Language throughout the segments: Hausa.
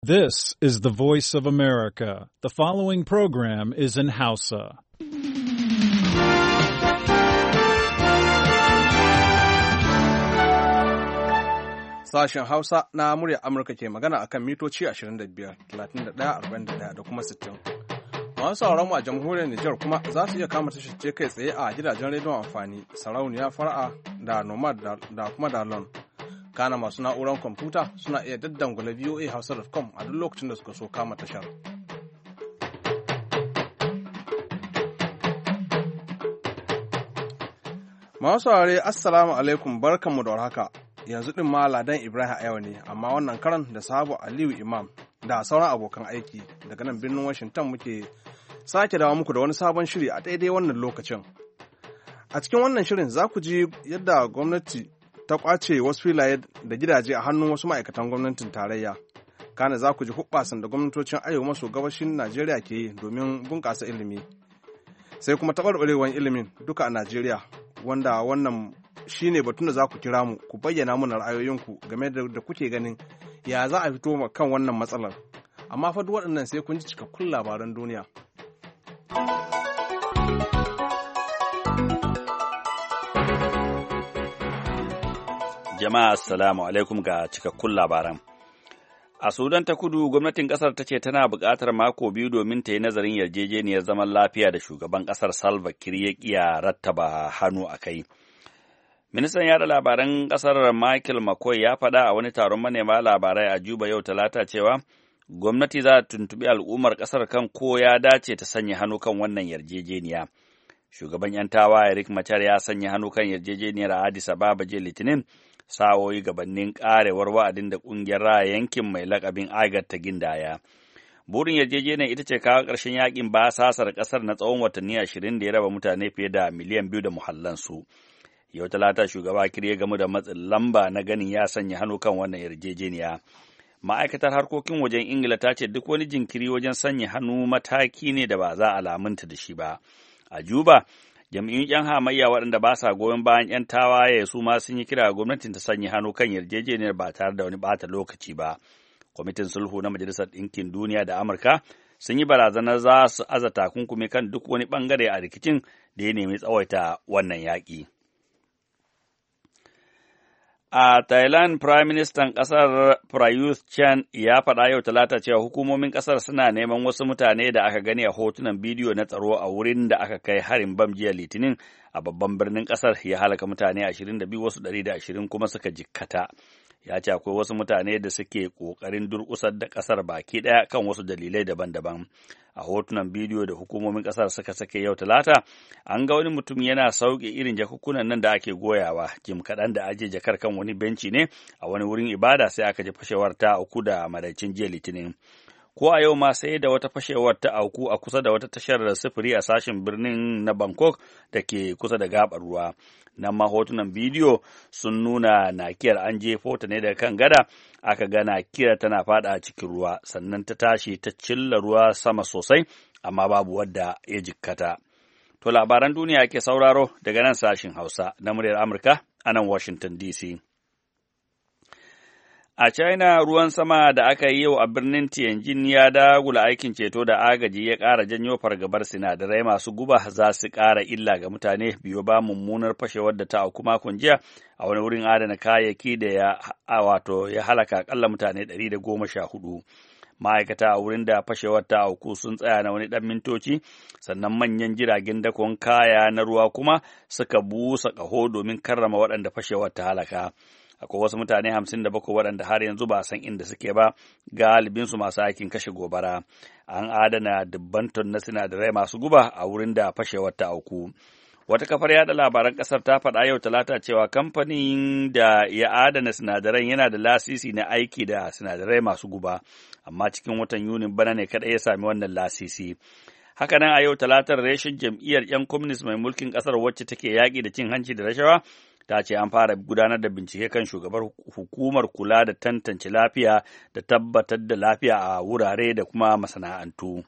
This is the voice of America. The following program is in Hausa. Sashen Hausa na muryar Amurka ke magana akan mitoci 25, 31, 41 da kuma 60. Masu sauran mu a jamhuriyar Nijar kuma za su iya kama tashar kai tsaye a gidajen rediyon amfani, sarauniya fara'a da nomad da kuma dalon. Kana masu na'urar kwamfuta suna iya daddangula voahausa.com a duk lokacin da suka so kama tashar. Masu saurare assalamu alaikum barkanmu da warhaka. Yanzu din ma Ladan Ibrahim a yau ne, amma wannan karan da Sahabu Aliyu Imam da sauran abokan aiki daga nan birnin Washington muke sake dawo muku da wani sabon shiri a daidai wannan lokacin. A cikin wannan shirin za ku ji yadda gwamnati ta kwace wasu filaye da gidaje a hannun wasu ma'aikatan gwamnatin tarayya. Kana za ku ji hubbasan da gwamnatocin arewa maso gabashin Najeriya ke yi domin bunƙasa ilimi. Sai kuma taɓarɓarewar ilimin duka a Najeriya, wanda wannan shi ne batun da za ku kira mu ku bayyana mana ra'ayoyinku game da kuke ganin ya za a fito kan wannan matsalar. Amma fa duk waɗannan sai kun ji cikakkun labaran duniya. Jama'a assalamu alaikum ga cikakkun labaran. A Sudan ta Kudu, gwamnatin ƙasar ta ce tana buƙatar mako biyu domin ta yi nazarin yarjejeniyar zaman lafiya da shugaban ƙasar Salva Kiir ya ƙiya rattaba hannu a kai. Ministan yada labaran ƙasar Michael McCoy ya faɗa a wani taron manema labarai a Juba yau Talata cewa gwamnati za ta tuntuɓi al'ummar ƙasar kan ko ya dace ta sanya hannu kan wannan yarjejeniya. Shugaban 'yan tawaye Riek Machar ya sanya hannu kan yarjejeniyar a Addis Ababa jiya Litinin, sa'o'i gabanin ƙarewar wa'adin da ƙungiyar raya yankin mai lakabin IGAD ta gindaya. Burin yarjejeniyar ita ce kawo ƙarshen yaƙin basasar ƙasar na tsawon watanni 20 da ya raba mutane fiye da miliyan 2 da muhallansu. Yau Talata shugaba Kiir ya gamu da matsin lamba na ganin ya sanya hannu kan wannan yarjejeniya. Ma'aikatar harkokin wajen Ingila ta ce duk wani jinkiri wajen sanya hannu mataki ne da ba za a lamunta da shi ba. A Juba, jam'iyyun 'yan hamayya waɗanda ba sa goyon bayan 'yan tawaye su ma sun yi kira gwamnatin ta sanya hannu kan yarjejeniyar ba tare da wani ɓata lokaci ba. Kwamitin sulhu na Majalisar Ɗinkin Duniya da Amurka sun yi barazanar za su aza takunkumi kan duk wani ɓangare a rikicin da ya nemi tsawaita wannan yaƙi. A Thailand, Prime Minister ƙasar Prayuth Chan ya faɗa yau Talata cewa hukumomin ƙasar suna neman wasu mutane da aka gani a hotunan bidiyo na tsaro a wurin da aka kai harin bam jiya Litinin a babban birnin ƙasar ya halaka mutane 22 wasu 120 kuma suka jikkata. Ya ce akwai wasu mutane da suke ƙoƙarin durƙusar da ƙasar baki ɗaya kan wasu dalilai daban-daban. A hotunan bidiyo da hukumomin ƙasar suka sake yau Talata, an ga wani mutum yana sauke irin jakukkunan nan da ake goyawa, jim kaɗan da aje jakar kan wani benci ne a wani wurin ibada sai aka ji fashewar ta auku da maraicin jiya Litinin. Ko a yau ma sai da wata fashewar ta auku a kusa da wata tashar sufuri a sashen birnin na Bangkok da ke kusa da gaɓar ruwa. Nan ma hotunan bidiyo sun nuna nakiyar an jefo ta ne daga kan gada, aka ga nakiyar tana fada a cikin ruwa, sannan ta tashi ta cilla ruwa sama sosai, amma babu wadda ya jikkata. To labaran duniya ke sauraro daga nan sashin Hausa na muryar Amurka a nan Washington DC. A China, ruwan sama da aka yi yau a birnin Tianjin ya dagula aikin ceto da agaji ya ƙara janyo fargabar sinadarai masu guba za su ƙara illa ga mutane biyo ba mummunar fashewar da ta auku makon jiya a wani wurin adana kayayyaki da ya halaka akalla mutane 114. Ma'aikata a wurin da fashewar ta auku sun tsaya na wani ɗan mintoci, sannan manyan jiragen dakon kaya na ruwa kuma suka busa ƙaho domin karrama waɗanda fashewar ta halaka. Akwai wasu mutane 57 waɗanda har yanzu ba san inda suke ba, galibinsu masu aikin kashe gobara. An adana dubban ton na sinadarai masu guba a wurin da fashewar ta auku. Wata kafar yada labaran ƙasar ta faɗa yau Talata cewa kamfanin da ya adana sinadaran yana da lasisi na aiki da sinadarai masu guba, amma cikin watan Yunin bana ne kaɗai ya sami wannan lasisi. Haka nan a yau Talatar reshen jam'iyyar 'yan Communist mai mulkin ƙasar wacce take yaƙi da cin hanci da rashawa ta ce an fara gudanar da bincike kan shugabar hukumar kula da tantance lafiya da tabbatar da lafiya a wurare da kuma masana'antu.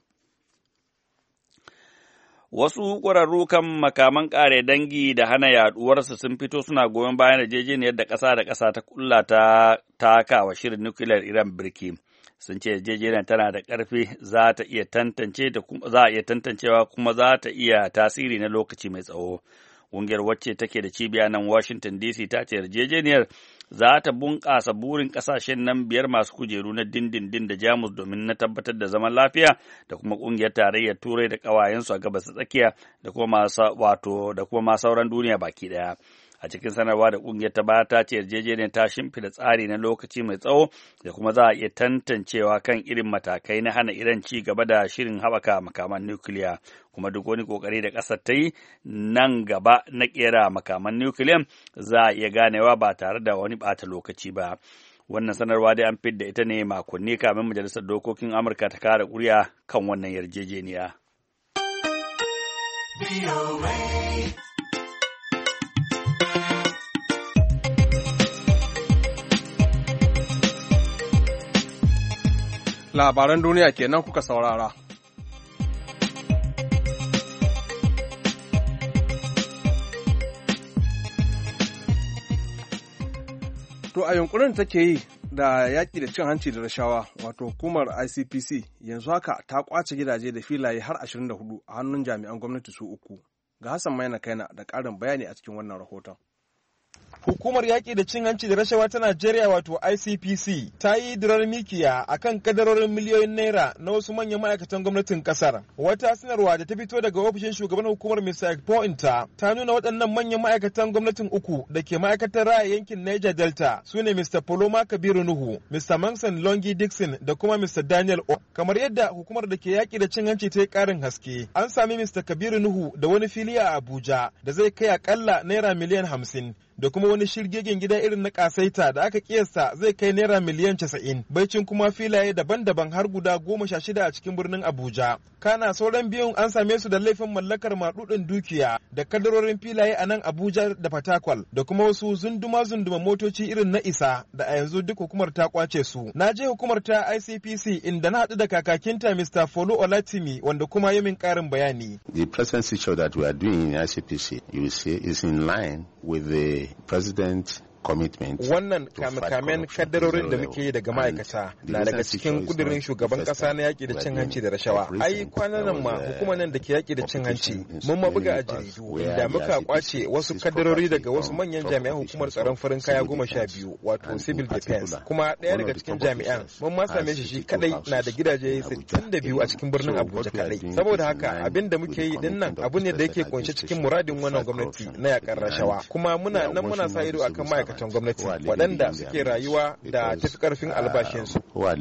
Wasu ƙwararru kan makaman ƙare dangi da hana yaɗuwarsu sun fito suna goyon bayan yarjejeniyar da ƙasa ta ƙulla ta takawa shirin nukiliyar Iran birki. sun ce yarjejeniyar tana da ƙarfi za a iya tantancewa kuma za ta iya tasiri na lokaci mai tsawo. Ƙungiyar wacce take da cibiya nan Washington DC ta ce yarjejeniyar za ta bunƙasa burin ƙasashen nan 5 masu kujeru na dindindin da Jamus domin na tabbatar da zaman lafiya da kuma ƙungiyar tarayyar Turai da ƙawayensu a gabas tsakiya da kuma ma sauran duniya baki ɗaya. A cikin sanarwa da ƙungiyar ta baya ta ce yarjejeniyar ta shimfida tsari na lokaci mai tsawo da kuma za a iya tantancewa kan irin matakai na hana Iran ci gaba da shirin haɓaka makaman nukiliya, kuma duk wani ƙoƙari da ƙasar ta yi nan gaba na ƙera makaman nukiliyan za a iya ganewa ba tare da wani ɓata lokaci ba. Wannan sanarwa dai an fidda ita ne makonni kamin Majalisar Dokokin Amurka ta kare ƙuri'a kan wannan yarjejeniya. Labaran duniya kenan kuka saurara. To a yunkurin take yi da yaƙi da cin hanci da rashawa, wato hukumar ICPC yanzu haka ta ƙwace gidaje da filaye har 24 a hannun jami'an gwamnati su 3. Ga Hassan Maina Kaina da ƙarin bayani a cikin wannan rahoton. Hukumar yaƙi da cin hanci da rashawa ta Najeriya wato ICPC ta yi dirar mikiya a kan kadarorin miliyoyin naira na wasu manyan ma'aikatan gwamnatin ƙasar. Wata sanarwa da ta fito daga ofishin shugaban hukumar Mr. Ekpointa ta nuna waɗannan manyan ma'aikatan gwamnatin 3 da ke ma'aikatar raya yankin Niger Delta su ne Mr. Poloma Kabiru Nuhu, Mr. Manson Longi Dixon da kuma Mr. Daniel O. Kamar yadda hukumar da ke yaƙi da cin hanci ta yi ƙarin haske, an sami Mr. Kabiru Nuhu da wani fili a Abuja da zai kai aƙalla naira miliyan 50. Da kuma wani shirgegen gida irin na kasaita da aka kiyasta zai kai naira miliyan 90, baicin kuma filaye daban-daban har guda 16 a cikin birnin Abuja. Kana sauran biyun an same su da laifin mallakar maɗuɗin dukiya da kadarorin filaye a nan Abuja da Fatakwal da kuma wasu zunduma motoci irin na isa da a yanzu duk hukumar ta kwace su. Na je hukumar ta ICPC inda na haɗu da kakakinta Mr. Folu Olatimi wanda kuma yi min ƙarin bayani. The present situation that we are doing in ICPC, you will see, is in line with the President commitment. Wannan kame-kamen kaddarorin da muke yi daga ma'aikata na daga cikin kudirin shugaban kasa na yaƙi da cin hanci da rashawa. Ai kwanan nan ma hukumar nan da ke yaƙi da cin hanci mun ma buga a jaridu inda muka kwace wasu kaddarori daga wasu manyan jami'an hukumar tsaron farin kaya 12 wato civil defense. Kuma ɗaya daga cikin jami'an mun ma same shi kadai na da gidaje 62 a cikin birnin Abuja kadai. Saboda haka abin da muke yi din nan abu ne da yake kunshe cikin muradin wannan gwamnati na yaƙar rashawa. Kuma muna sa ido akan ma'aikatan gwamnati waɗanda suke rayuwa da tafi karfin albashinsu.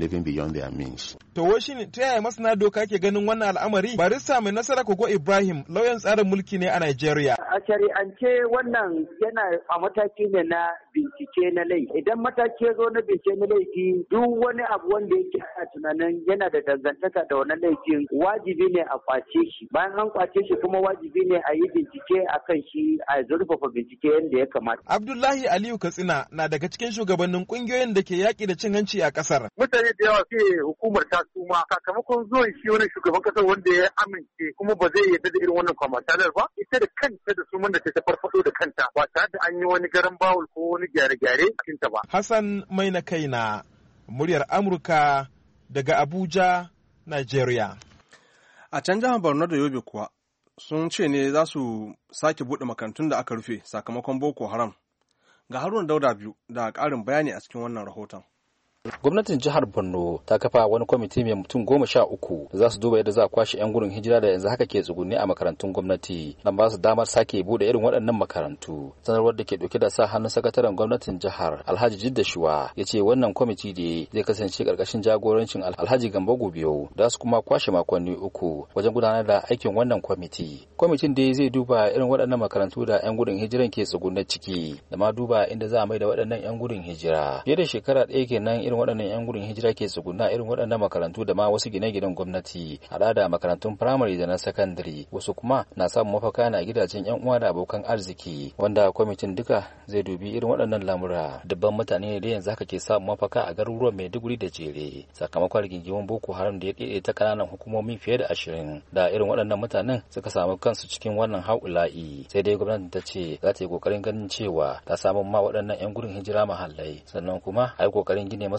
To wai shin ta yaya masana doka ke ganin wannan al'amari? Barista mai nasara Kogo Ibrahim lauyan tsarin mulki ne a Najeriya. A shari'ance wannan yana a mataki ne na bincike na laifi. Idan mataki ya zo na bincike na laifi duk wani abu wanda yake a tunanin yana da dangantaka da wannan laifin wajibi ne a kwace shi. Bayan an kwace shi kuma wajibi ne a yi bincike a kan shi a zurfafa bincike yadda ya kamata. Abdullahi Aliyu Katsina na daga cikin shugabannin kungiyoyin da ke yaƙi da cin hanci a ƙasar. Mutane da yawa ke hukumar ta suma sakamakon zuwan shi wani shugaban ƙasar wanda ya amince kuma ba zai yarda da irin wannan kwamatalar ba. Ita da kanta da suman da ta farfado da kanta ba tare da an yi wani garan bawul ko wani gyare-gyare a cikinta ba. Hassan Maina Kaina, muryar Amurka daga Abuja, Nigeria. A can jihar Borno da Yobe kuwa sun ce ne za su sake buɗe makarantun da aka rufe sakamakon Boko Haram. Ga Haruna Dauda biyu da ƙarin bayani a cikin wannan rahoton. Gwamnatin jihar Borno ta kafa wani kwamiti mai mutum 13 da za su duba yadda za a kwashe 'yan gudun hijira da yanzu haka ke tsugunne a makarantun gwamnati don ba su damar sake bude irin waɗannan makarantu. Sanarwar da ke ɗauke da sa hannun sakataren gwamnatin jihar Alhaji Jidda Shuwa ya ce wannan kwamiti da zai kasance ƙarƙashin jagorancin Alhaji Gambo Gobiyo da su kuma kwashe makonni 3 wajen gudanar da aikin wannan kwamiti. Kwamitin dai zai duba irin waɗannan makarantu da 'yan gudun hijiran ke tsugunne ciki da ma duba inda za a mai da waɗannan 'yan gudun hijira. Fiye da shekara ɗaya kenan irin waɗannan 'yan gudun hijira ke tsuguna irin waɗannan makarantu da ma wasu gine-ginen gwamnati haɗa da makarantun firamare da na sakandare, wasu kuma na samun mafaka na gidajen 'yan uwa da abokan arziki, wanda kwamitin duka zai dubi irin waɗannan lamura. Dubban mutane ne da yanzu haka ke samun mafaka a garuruwan Maiduguri da Jere sakamakon rigingimun Boko Haram da ya ɗaiɗe ta kananan hukumomi fiye da 20 da irin waɗannan mutanen suka samu kansu cikin wannan haula'i. Sai dai gwamnati ta ce za ta yi kokarin ganin cewa ta samu ma waɗannan 'yan gudun hijira mahallai, sannan kuma a yi kokarin gine masu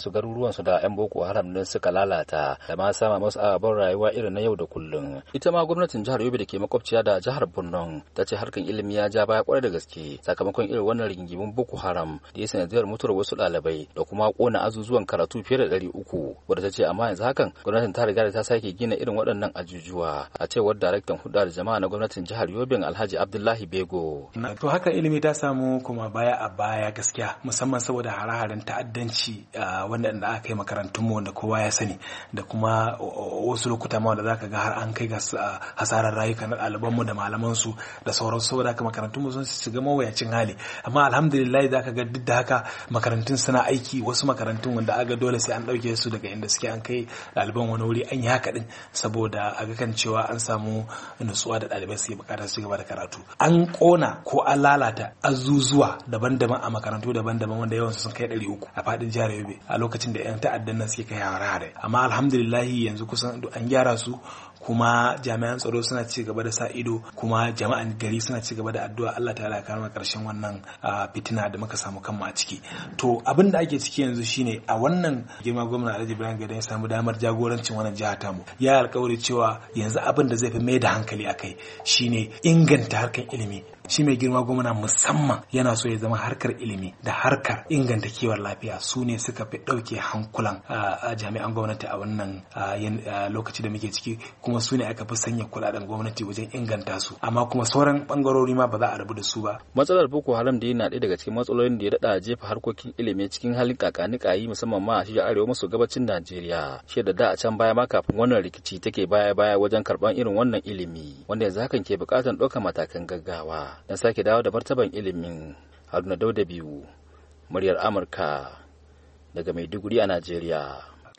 su garuruwansu da 'yan Boko Haram din suka lalata da ma sama masu ababen rayuwa irin na yau da kullum. Ita ma gwamnatin jihar Yobe da ke makwabciya da jihar Borno ta ce harkan ilimi ya ja baya kwarai da gaske sakamakon irin wannan rigingimun Boko Haram da ya sanadiyar mutuwar wasu ɗalibai da kuma kona azuzuwan karatu fiye da 300 wadda ta ce amma yanzu hakan gwamnatin ta riga da ta sake gina irin waɗannan ajujuwa a cewar daraktan hulɗa da jama'a na gwamnatin jihar Yobe Alhaji Abdullahi Bego. To haka ilimi ta samu kuma baya a baya gaskiya musamman saboda hare-haren ta'addanci wanda aka yi makarantunmu wanda kowa ya sani da kuma wasu lokuta ma wanda zaka ga har an kai ga hasarar rayuka na ɗalibanmu da malamansu da sauransu saboda haka makarantunmu sun shiga mawuyacin hali amma alhamdulillah zaka ga duk da haka makarantun suna aiki wasu makarantun wanda aga dole sai an ɗauke su daga inda suke an kai ɗaliban wani wuri an yi haka din saboda aga kan cewa an samu nutsuwa da ɗalibai suke bukatar su gaba da karatu an kona ko an lalata azuzuwa daban-daban a makarantu daban-daban wanda yawansu sun kai 300 a fadin jihar Yobe a lokacin da 'yan ta'addan nan suke kai hare-hare amma alhamdulillah yanzu kusan an gyara su kuma jami'an tsaro suna ci gaba da sa ido kuma jama'an gari suna ci gaba da addu'a Allah ta'ala ya kawo karshen wannan fitina da muka samu kanmu a ciki to abin da ake ciki yanzu shine a wannan girma gwamnati Alhaji Ibrahim Gadan ya samu damar jagorancin wannan jiha tamu ya alƙawari cewa yanzu abin da zai fi mai da hankali akai shine inganta harkar ilimi shi mai girma gwamna musamman yana so ya zama harkar ilimi da harkar inganta kiwon lafiya su ne suka fi ɗauke hankulan jami'an gwamnati a wannan lokaci da muke ciki kuma su ne aka fi sanya kuɗaɗen gwamnati wajen inganta su amma kuma sauran bangarori ma ba za a rabu da su ba. Matsalar Boko Haram da yana ɗaya daga cikin matsalolin da ya daɗa jefa harkokin ilimi cikin halin kakanikayi musamman ma a shirya arewa maso gabacin Najeriya shi da a can baya ma kafin wannan rikici take baya wajen karɓan irin wannan ilimi wanda yanzu hakan ke buƙatar ɗaukar matakan gaggawa don sake dawo da martaban ilimin. Haruna Dauda biyu, muryar Amurka daga Maiduguri a Najeriya.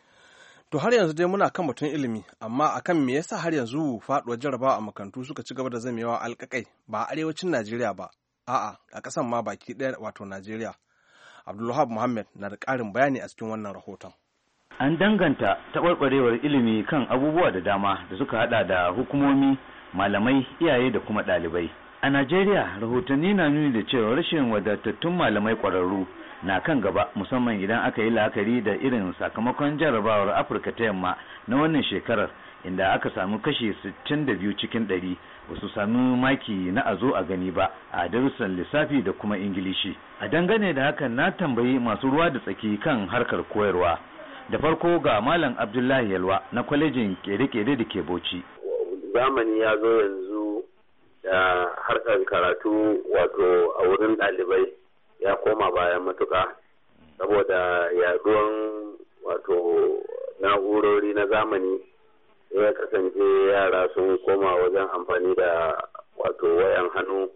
To har yanzu dai muna kan batun ilimi amma akan me yasa har yanzu faduwar jarabawa a makarantu suka ci gaba da zamewa alƙaƙai ba a arewacin Najeriya ba a'a a ƙasan ma baki ɗaya wato Najeriya. Abdulwahab Muhammad na da ƙarin bayani a cikin wannan rahoton. An danganta taɓarɓarewar ilimi kan abubuwa da dama da suka haɗa da hukumomi, malamai, iyaye da kuma ɗalibai. A Najeriya, rahotanni na nuni da cewa rashin wadatattun malamai ƙwararru na kan gaba musamman idan aka yi la'akari da irin sakamakon jarrabawar Afirka ta Yamma na wannan shekarar inda aka samu kashi 62 cikin 100 wasu sami maki na a zo a gani ba a darussan lissafi da kuma Ingilishi. A dangane da hakan na tambayi masu ruwa da tsaki kan harkar koyarwa. Da farko ga Malam Abdullahi Yalwa na kwalejin kere-kere da ke Bauchi. Zamani ya zo yanzu da harkar karatu wato a wurin ɗalibai ya koma bayan matuƙa saboda yaduwan wato na'urori na zamani ya kasance yara sun koma wajen amfani da wato wayan hannu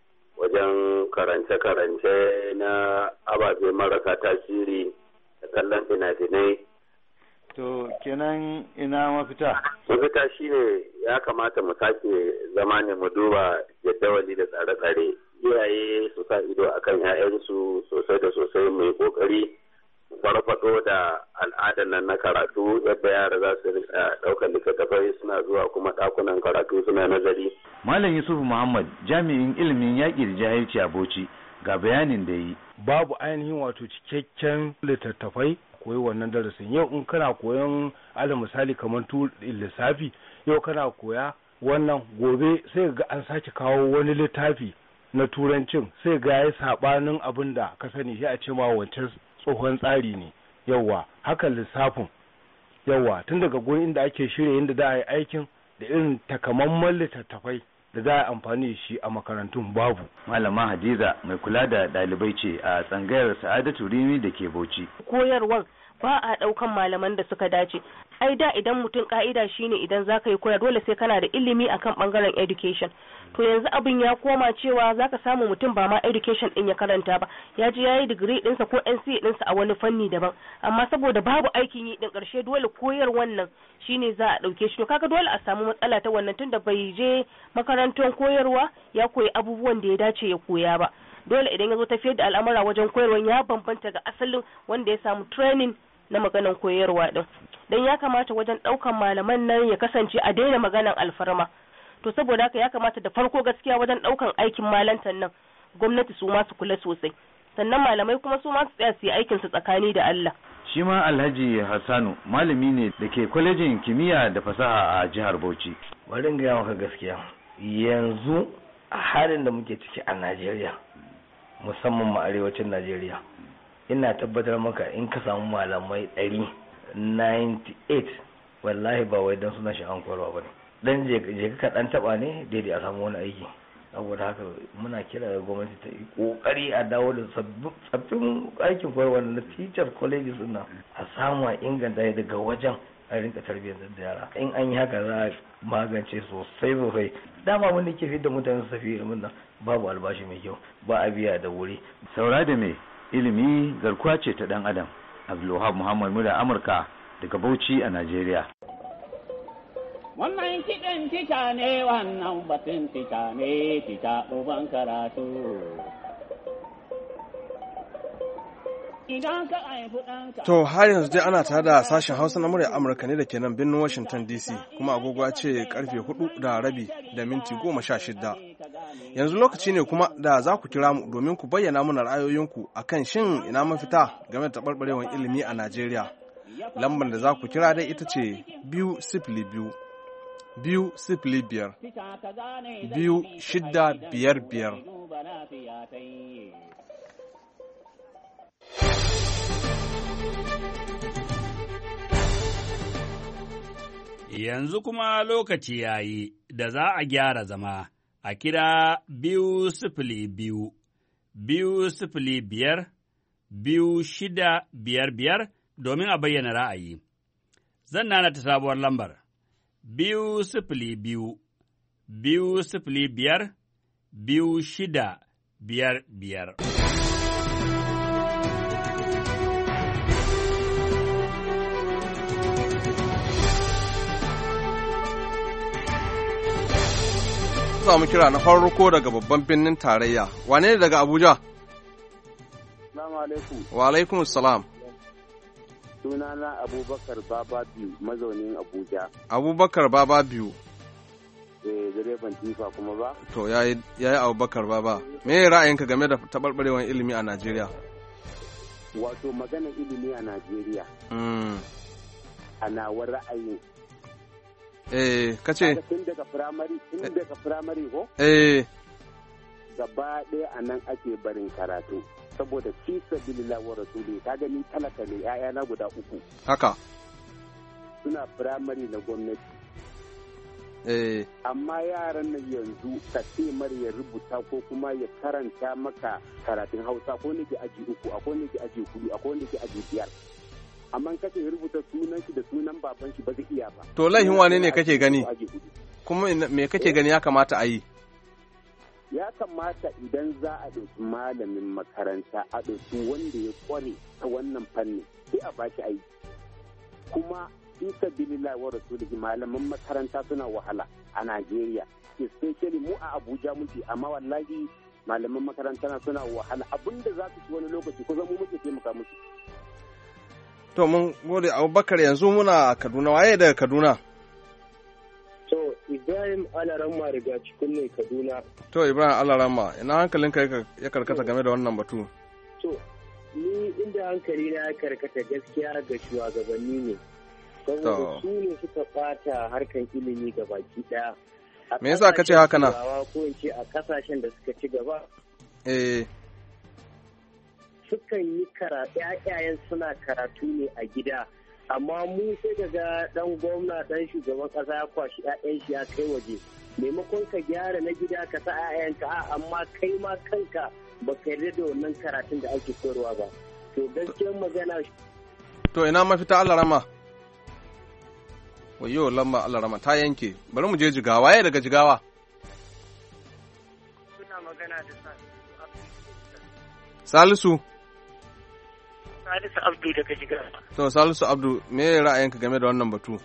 wajen karance-karance na ababe marasa tasiri da kallon fina-finai. To kenan ina mafita? Mafita shine ya kamata mu sake zama ne mu duba jadawali da tsare-tsare. Iyaye su sa ido akan 'ya'yansu sosai da sosai mai kokari farfado da al'adar nan na karatu yadda yara za su ɗaukar littattafai suna zuwa kuma ɗakunan karatu suna nazari. Malam Yusuf Muhammad jami'in ilimin yaƙi da jahilci a Bauchi ga bayanin da yi. Babu ainihin wato cikakken littattafai koyi wannan darasin yau in kana koyon alal misali kamar lissafi yau kana koya wannan gobe sai ga an sake kawo wani littafi na turancin sai ga ya sabanin abin da ka sani sai a ce ma wancan tsohon tsari ne yawa haka lissafin yawa tun daga gurin inda ake shirya yadda za a yi aikin da irin takamaiman littattafai da za a amfani da shi a makarantun babu. Malama Hadiza mai kula da ɗalibai ce a tsangayar Sa'adatu Rimi da ke Bauchi. Koyarwar ba a ɗaukan malaman da suka dace. Ai da idan mutum ka'ida shine idan za ka yi koyar dole sai kana da ilimi akan bangaren education. To yanzu abin ya koma cewa za ka samu mutum ba ma education ɗin ya karanta ba. Ya ji ya yi digiri ɗinsa ko NCA ɗinsa a wani fanni daban. Amma saboda babu aikin yi ɗin ƙarshe dole koyar wannan shine za a ɗauke shi. To kaga dole a samu matsala ta wannan tunda bai je makarantar koyarwa ya koyi abubuwan da ya dace ya koya ba. Dole idan ya zo tafiyar da al'amura wajen koyarwa ya bambanta ga asalin wanda ya samu training na maganan koyarwa din. Dan ya kamata wajen ɗaukan malaman nan ya kasance a daina maganan alfarma. To saboda haka ya kamata da farko gaskiya wajen ɗaukan aikin malantan nan gwamnati su ma su kula sosai. Sannan malamai kuma su ma su tsaya su yi aikin su tsakani da Allah. shi ma Alhaji Hassanu malami ne da ke kwalejin kimiyya da fasaha a jihar Bauchi. Bari in gaya maka gaskiya, yanzu a halin da muke ciki a Najeriya, musamman ma arewacin Najeriya, ina tabbatar maka in ka samu malamai 198 wallahi ba wai dan suna sha'an koyarwa bane, dan je ka dan taba ne daidai a samu wani aiki. Saboda haka muna kira ga gwamnati ta yi kokari a dawo da sabbin aikin koyarwa na teacher colleges din nan, a samu a inganta daga wajen a rinka tarbiyyar da yara. In an yi haka za a magance sosai. Dama mun ke fi da mutane su tafi ilimin nan babu albashi mai kyau, ba a biya da wuri. Saura da me ilimi garkuwa ce ta dan adam. Abdulwahab Muhammad Muda, Amurka daga Bauchi a Najeriya. Wannan kiɗin tica ne, wannan batun tica ne, tica uban karatu. To har yanzu dai ana tare da sashen Hausa na murya Amurka ne da ke nan birnin Washington DC, kuma agogo ce karfe 4:30 Yanzu lokaci ne kuma da za ku kira mu domin ku bayyana mana ra'ayoyinku akan shin ina mafita game da taɓarɓarewar ilimi a Najeriya. Lambar da za ku kira dai ita ce 2-0-2-5-2-6-5-5. Yanzu kuma lokaci ya yi da za a gyara zama a kira 2-0-5-2-5-2655 domin a bayyana ra'ayi. Zan nana ta sabuwar lambar 2-0-5-2-5-2655. Za mu kira na farko daga babban birnin tarayya. Wane ne daga Abuja? Assalamu alaikum. Wa alaikum salam. Sunana Abubakar Baba Biyu, mazaunin Abuja. Abubakar Baba Biyu. Direban tifa kuma ba? To yayi Abubakar Baba. Me ra'ayinka game da taɓarɓarewar ilimi a Najeriya? Wato magana ilimi a Najeriya. Ana wa ra'ayin. Kace tun daga firamare ko? Gaba ɗaya a nan ake barin karatu saboda fi sabilillah wa rasuli, ka gani talaka ne, 'ya'yana guda 3 haka suna firamare na gwamnati. Amma yaran nan yanzu ka ce mara ya rubuta ko kuma ya karanta maka karatun Hausa, ko ne ke aji 3, akwai ne ke aji 4, akwai ne ke aji 5. Amma kace ya rubuta sunan shi da sunan baban shi ba zai iya ba. To laihin wane ne kake gani? Kuma me kake gani ya kamata a yi? Ya kamata idan za a ɗauki malamin makaranta a ɗauki wanda ya ƙware ta wannan fanni sai a bashi aiki. Kuma fi sabilillahi wa rasulihi, malaman makaranta suna wahala a Najeriya, especially mu a Abuja muke, amma wallahi malaman makaranta suna wahala, abinda za su ci wani lokaci ko mu muke taimaka musu. To mun gode Abubakar, yanzu muna Kaduna. Waye daga Kaduna? To Ibrahim Alaramma daga cikin ne Kaduna. To Ibrahim Alaramma, ina hankalinka ya karkata game da wannan batu? To ni inda hankali na ya karkata gaskiya ga shugabanni ne. Saboda su ne suka bata harkan ilimi ga baki daya. Me yasa ka ce haka na? Ko in ce a kasashen da suka ci gaba. Sukan yi ƴaƴayen suna karatu ne a gida, amma mu sai daga dan gwamna dan shugaban kasa ya kwashi ƴaƴan shi ya kai waje, maimakon ka gyara na gida ka sa ƴaƴanka amma kai ma kanka baka yarda da wannan karatun da ake koyarwa ba. To gaskiyar magana. To ina mafita Allah rama? Wayo lamba Allah rama ta yanke. Bari mu je Jigawa. Waye daga Jigawa? Suna magana da Salisu. Salisu Abdu daga Jigawa. To Salisu Abdu, me ra'ayinka game da wannan batu?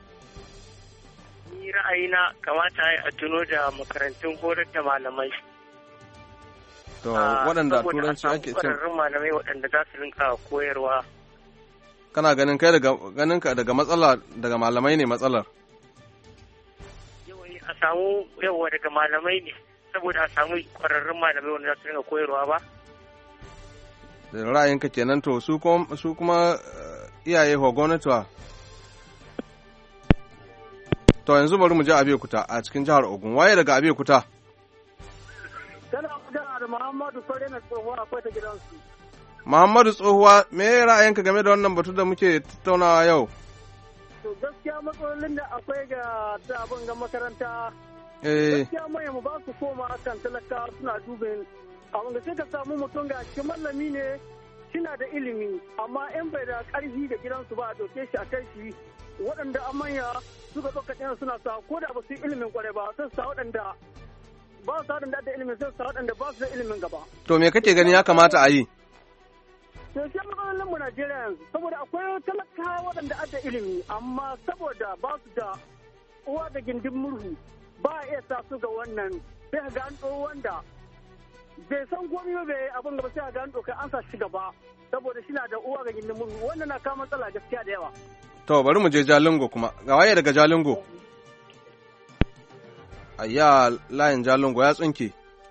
Ni ra'ayina kamata a tuno da makarantun horar da malamai. To waɗanda turanci ake cin malamai waɗanda za su rinka koyarwa. Kana ganin kai daga matsala daga malamai ne matsalar? A samu yawa daga malamai ne, saboda a samu ƙwararrun malamai wanda za su rinka koyarwa ba. Da ra'ayinka kenan. To su kuma iyaye wa gwamnati wa. To yanzu bari mu je Abeokuta a cikin jihar Ogun. Waye daga Abeokuta? Kana magana da Muhammadu Fare na tsohuwa akwai ta gidansu. Muhammadu tsohuwa, me ra'ayinka game da wannan batu da muke tattaunawa yau? To gaskiya matsalolin da akwai ga abin ga makaranta. Gaskiya mai mu ba su koma akan talaka suna dubin. Abin da sai ka samu mutum ga shi mallami ne, shina da ilimi, amma in bai da ƙarfi da gidansu ba a doke shi a kai shi. Waɗanda an manya suka ɗauka ɗaya suna sa ko da ba su yi ilimin ƙwarai ba sai sa waɗanda ba su waɗanda da ilimin sai sa waɗanda ba su da ilimin gaba. To me kake gani ya kamata a yi? To sai matsalolin mu Najeriya yanzu saboda akwai talakawa waɗanda adda ilimi amma saboda ba su da uwa da gindin murhu ba a iya sa su ga wannan sai ga an ɗau wanda bai san komai ba bai abin gaba sai ga an ɗauka an sa shi gaba saboda shi na da uwa ga gindin murhu wannan na kawo matsala gaskiya da yawa. To bari mu je Jalingo kuma. Ga waye daga Jalingo? Ayya layin Jalingo ya tsinke.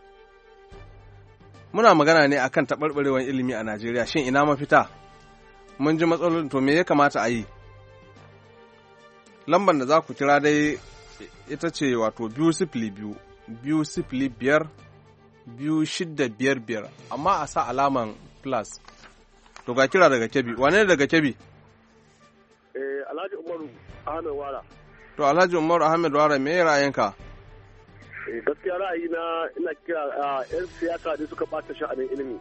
Muna magana ne akan taɓarɓarewar ilimi a Najeriya. Shin ina mafita? Mun ji matsalolin to me ya kamata a yi? Lambar da za ku kira dai ita ce wato 202 205 2655 amma a sa alaman plus. To ga kira daga Kebbi. Wane ne daga Kebbi? Alhaji Umaru Ahmed Wara. To Alhaji Umaru Ahmed Wara me ra'ayinka? Gaskiya ra'ayina ina kira 'yan siyasa da suka bata sha'anin ilimi.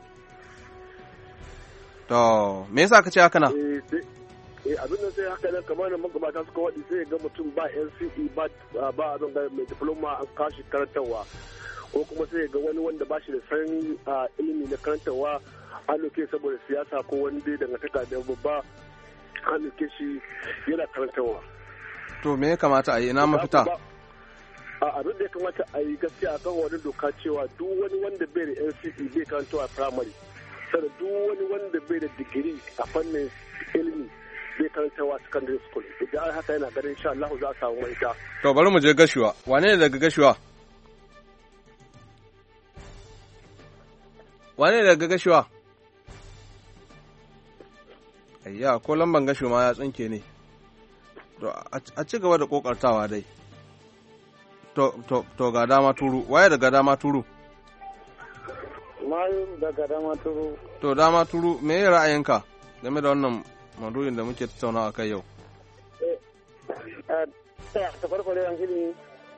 To me yasa ka ce haka na? Abin da sai haka nan kamar da magabata suka waɗi sai ga mutum ba NCE ba abin da mai diploma an kashi karantarwa ko kuma sai ga wani wanda ba shi da san ilimi na karantarwa an loke saboda siyasa ko wani dai dangantaka da babba an loke shi yana karantarwa. To me ya kamata a yi ina mafita? Abin da ya kamata a yi gaskiya a kan wani doka cewa duk wani wanda bai da NCE bai karantarwa primary sannan duk wani wanda bai da digiri a fannin ilimi bai karantarwa secondary school idan haka yana ganin insha Allah za a samu mafita. To bari mu je Gashuwa. Wane ne daga Gashuwa? Wane ne daga Gashuwa? Ayya ko lamban Gashuwa ma ya tsinke ne. To a ci gaba da kokartawa dai. To ga dama turu. Waye daga dama turu? Mayu daga dama turu. To dama turu me ra'ayinka game da wannan maudu'in da muke tattaunawa kai yau? Ta farfarewan ilimi.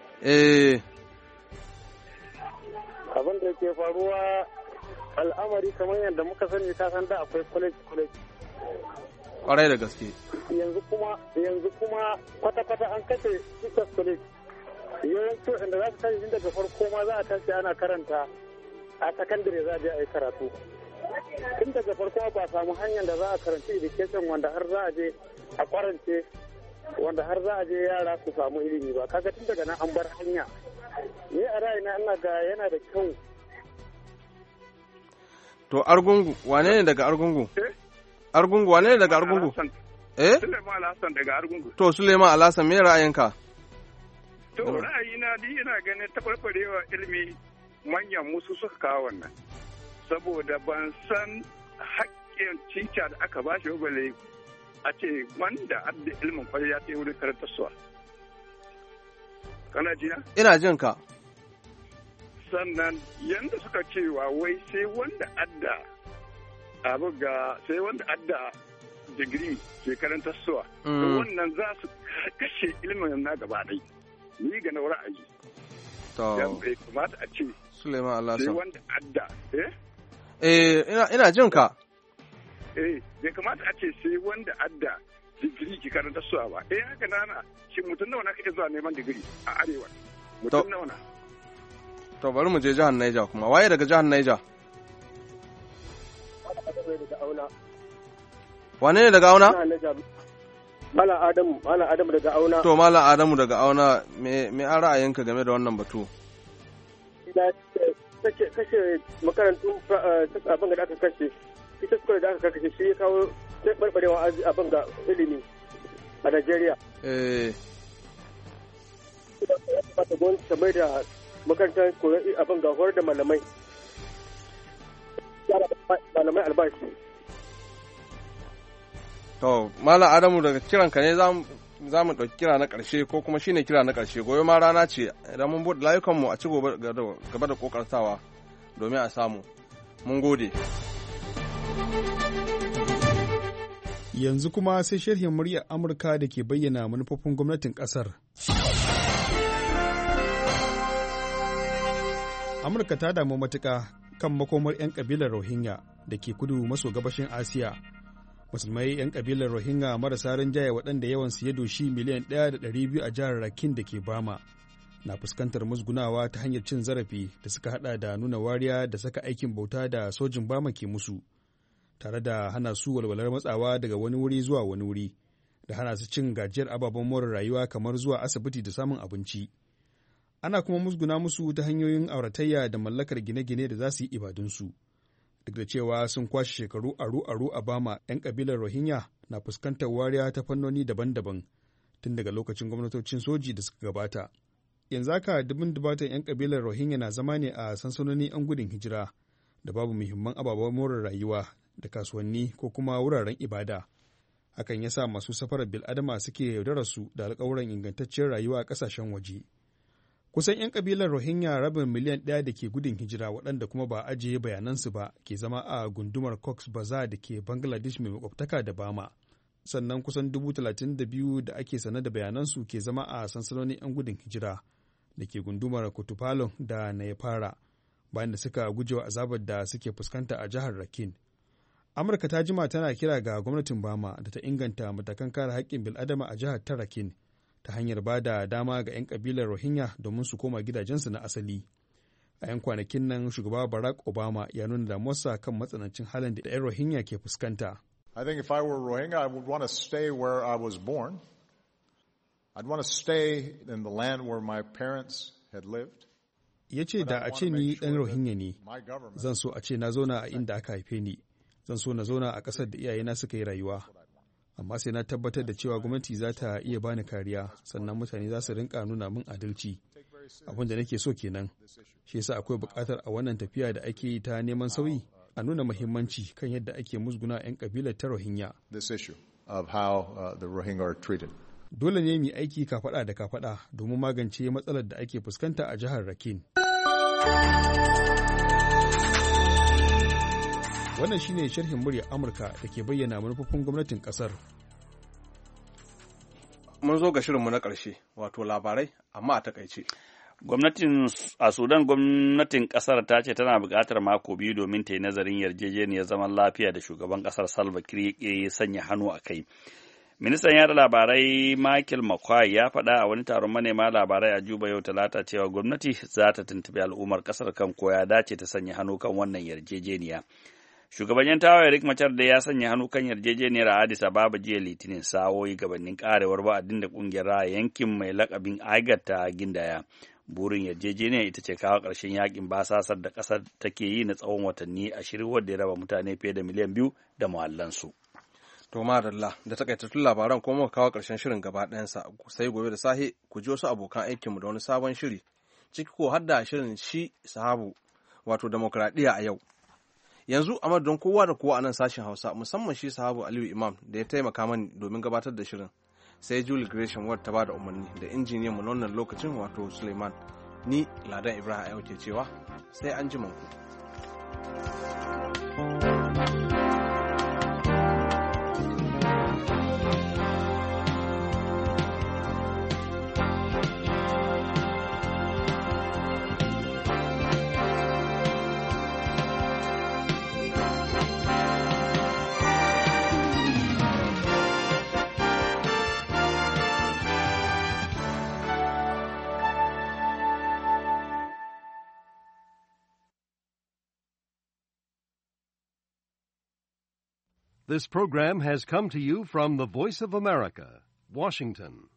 Abin da ke faruwa al'amari kamar yadda muka sani ta san da akwai college. Kwarai da gaske. Yanzu kuma kwata-kwata an kashe Sisters College. Yawanci inda za su tashi tun daga farko ma za a tashi ana karanta a sakandare za a je a yi karatu. Tun daga farko ba samu hanyar da za a karanci education wanda har za a je a kwarance wanda har za a je yara su samu ilimi ba. Kaga tun daga nan an bar hanya. Ni a ra'ayina ina ga yana da kyau. To Argungu, wane ne daga Argungu? Argungu, wane ne daga Argungu? Suleiman Alhassan daga Argungu. To Suleiman Alhassan me ra'ayinka? To ra'ayina dai ina ganin taɓarɓarewa ilimi manyan musu suka kawo wannan. Saboda ban san haƙƙin cica da aka ba shi bale a ce wanda adda ilimin kwarai ya ta yi wurin karantar suwa. Kana jina? Ina jin ka. Sannan yanda suka cewa wai sai wanda adda sai wanda adda digiri ke karantar suwa. Wannan za su kashe ilimin na gaba ɗai. Ni ga na ra'ayi. Dan bai kamata a ce Suleiman Alhassan. Sai wanda adda. Ina jin ka. Bai kamata a ce sai wanda adda digiri ki karanta su ba. Haka nana shi mutum nawa na kake zuwa neman digiri a arewa. Mutum nawa na. To bari mu je jihar Niger kuma. Waye daga jihar Niger? Wane ne daga Auna? Malam Adamu daga Auna. To Malam Adamu daga Auna me an ra'ayinka game da wannan batu? Kashe makarantu abin da aka kashe, ita suka da aka kashe shi ya kawo barbarewa abin ga ilimi a Najeriya. Ba ta gwamnati ta mai da makarantar koyon abin ga horar da malamai albashi. To, Malam Adamu daga kiranka ne za mu ɗauki kira na ƙarshe ko kuma shine kira na ƙarshe gobe ma rana ce idan mun buɗe layukanmu a ci gaba da ƙoƙartawa domin a samu. Mun gode. Yanzu kuma sai sharhin muryar Amurka da ke bayyana manufofin gwamnatin ƙasar. Amurka ta damu matuƙa kan makomar 'yan ƙabilar Rohingya da ke kudu maso gabashin Asiya. Musulmai 'yan ƙabilar Rohingya marasa rinjaye waɗanda yawansu ya doshi miliyan 1.200 a jihar Rakhine da ke Bama na fuskantar musgunawa ta hanyar cin zarafi da suka hada da nuna wariya da saka aikin bauta da sojin Bama ke musu, tare da hana su walwalar matsawa daga wani wuri zuwa wani wuri, da hana su cin gajiyar ababen more rayuwa kamar zuwa asibiti da samun abinci. Ana kuma musguna musu ta hanyoyin auratayya da mallakar gine-gine da za su yi ibadunsu. Duk da cewa sun kwashe shekaru aru-aru a Bama, 'yan kabilar Rohingya na fuskantar wariya ta fannoni daban-daban tun daga lokacin gwamnatocin soji da suka gabata. Yanzu haka dubatan 'yan kabilar Rohingya na zama ne a sansanonin 'yan gudun hijira da babu muhimman ababen more rayuwa da kasuwanni ko kuma wuraren ibada. Hakan ya sa masu safarar bil'adama suke yaudararsu da alƙawuran ingantacciyar rayuwa a ƙasashen waje. Kusan 'yan kabilar Rohingya rabin miliyan 1 da ke gudun hijira waɗanda kuma ba ajiye bayanansu ba ke zama a gundumar Cox's Bazar da ke Bangladesh mai makwabtaka da Bama. Sannan kusan 32,000 da ake sane da bayanansu ke zama a sansanonin 'yan gudun hijira da ke gundumar Kutupalong da Nayapara bayan da suka gujewa azabar da suke fuskanta a jihar Rakhine. Amurka ta jima tana kira ga gwamnatin Bama da ta inganta matakan kare haƙƙin bil'adama a jihar ta Rakhine ta hanyar ba da dama ga 'yan kabilar Rohingya domin su koma gidajensu na asali. A 'yan kwanakin nan shugaba Barack Obama ya nuna damuwarsa kan matsanancin halin da 'yan Rohingya ke fuskanta. I think if I were Rohingya, I would want to stay where I was born. I'd want to stay in the land where my parents had lived. Ya ce da a ce ni ɗan Rohingya ne, zan so a ce na zauna a inda aka haife ni, zan so na zauna a ƙasar da iyayena suka yi rayuwa. Amma sai na tabbatar da cewa gwamnati za ta iya bani kariya, sannan mutane za su rinka nuna min adalci. Abin da nake so kenan. Shi yasa akwai buƙatar a wannan tafiya da ake yi ta neman sauyi a nuna muhimmanci kan yadda ake musguna 'yan kabilar ta Rohingya. Dole ne mu aiki kafaɗa da kafaɗa domin magance matsalar da ake fuskanta a jihar Rakhine. Wannan shine sharhin muryar Amurka da ke bayyana manufofin gwamnatin ƙasar. Mun zo ga shirinmu na ƙarshe, wato labarai, amma a takaice. A Sudan gwamnatin ƙasar ta ce tana buƙatar mako biyu domin ta yi nazarin yarjejeniyar zaman lafiya da shugaban ƙasar Salva Kiir ya sanya hannu a kai. Ministan yada labarai Michael McCoy ya faɗa a wani taron manema labarai a Juba yau Talata cewa gwamnati za ta tuntuɓi al'ummar ƙasar kan ko ya dace ta sanya hannu kan wannan yarjejeniya. Shugaban 'yan tawaye Riek Machar da ya sanya hannu kan yarjejeniyar a Addis Ababa jiya Litinin sa'o'i gabanin karewar wa'adin da ƙungiyar raya yankin mai lakabin IGAD ta gindaya. Burin yarjejeniyar ita ce kawo ƙarshen yakin basasar da ƙasar take yi na tsawon watanni 20 wadda ya raba mutane fiye da miliyan 2 da muhallansu. To madalla da takaitattun labaran kuma muka kawo ƙarshen shirin gaba ɗayansa, sai gobe da sahe ku ji wasu abokan aikinmu da wani sabon shiri ciki ko har da shirin shi sahabu wato demokradiyya a yau. Yanzu a madadin kowa da kowa a nan sashen Hausa musamman shi sahabu Aliyu Imam da ya taimaka mani domin gabatar da shirin, sai Julie Gresham wadda ta bada umarni da injiniyan mu na wannan lokacin wato Suleiman, ni Ladan Ibrahim Ayo ke cewa sai an ji ku. This program has come to you from the Voice of America, Washington.